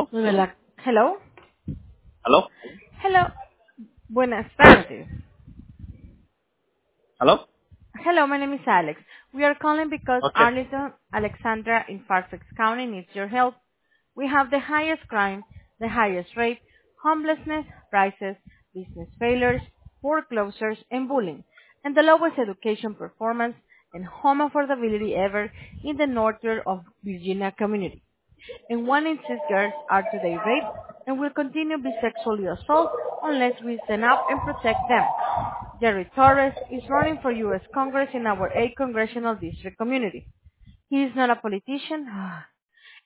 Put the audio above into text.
Hola. Hello. ¿Aló? Hello. Buenas tardes. ¿Aló? Hello, my name is Alex. We are calling because Ok. Arlington, Alexandra in Fairfax County needs your help. We have the highest crime, the highest rate, homelessness, prices, business failures, foreclosures, and bullying, and the lowest education performance and home affordability ever in the northern of Virginia community. And 1 in 6 girls are today raped and will continue to be sexually assaulted unless we stand up and protect them. Jerry Torres is running for U.S. Congress in our 8th congressional district community. He is not a politician.